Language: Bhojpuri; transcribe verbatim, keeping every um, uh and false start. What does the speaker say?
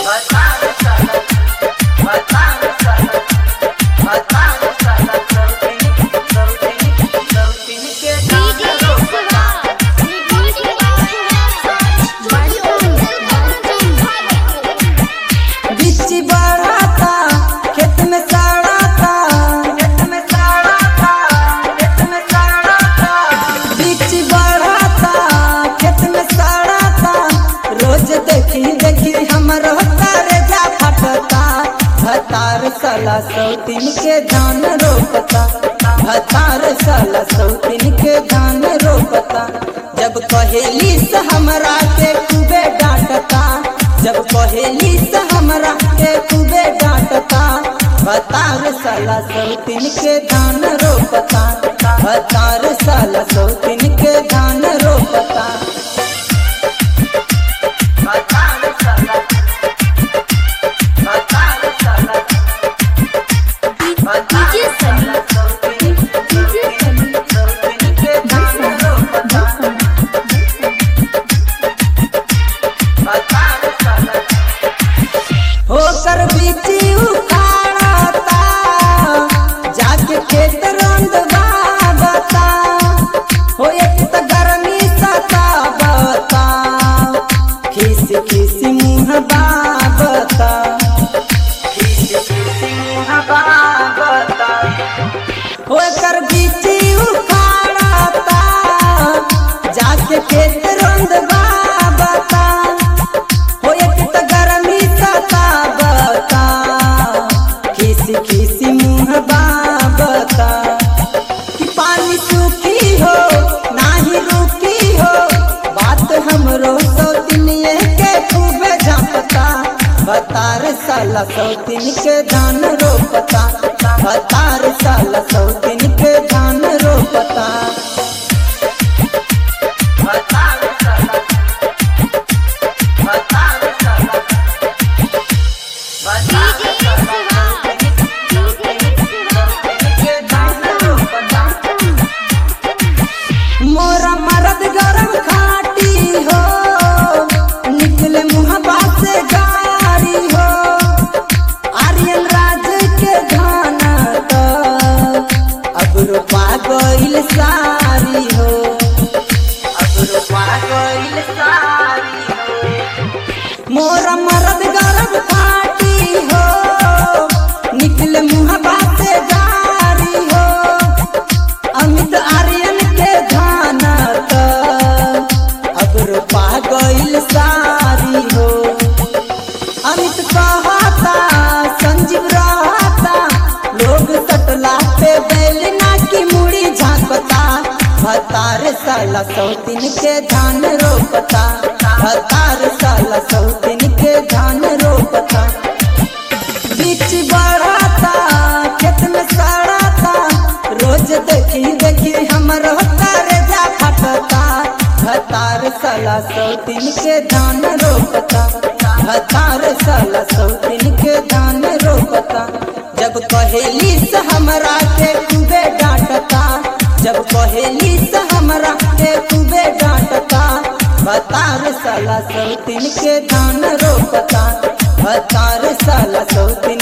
साला सौतीन के धान रोपता भतार साला सौतीन के धान रोपता। जब कहेली से हमरा के खूबे डांटता जब कहेली से हमरा के खूबे डांटता भतार साला सौतीन के धान रोपता भतार साला सौतीन के धान रोपता। होकर बीची उखाड़ता जाके खेत रंधवावता हो एक तो गर्मी सतावता खिस खिस मुँह बावता खिस खिस मुँह बावता होकर बीची उखाड़ता जाके खेत रंधवावता हो एक तो गर्मी सतावता खिसी खिसी मुँह बावता कि पानी सूखी हो नाही रुकी हो बात हमरो सौतीनिए के खूब झापता भतार साला सौतीन के धान रोपता भतार साला सौतीन के धान रोपता। मोरा मरद गरम खाटी हो निकले मुहबा से गारी हो आर्यन राज के धान तो अब रोपा गइल सारी हो अब रोपा गइल सारी हो। मोरा मरद गरम खाटी हो निकले मुहबा से गारी हो अमित आर्यन के धान तो अब रोपा गइल सारी हो। अमित कहता संजीव रहता लोग सटला पे बैल ना की मुड़ी झांकता भतार साला सौतीन के धान रोपता भतार साला सौतीन के धान रोपता। बीच बढ़ता खेत में सड़ता रोज देखी देखी हमर करेजा फटता भतार साला सौतीन के धान रोपता भतार साला सौतीन के धान रोपता। जब कहेली से हमरा के खूबे डांटता जब कहेली से हमरा के खूबे डांटता भतार साला सौतीन के धान रोपता भतार साला सौतीन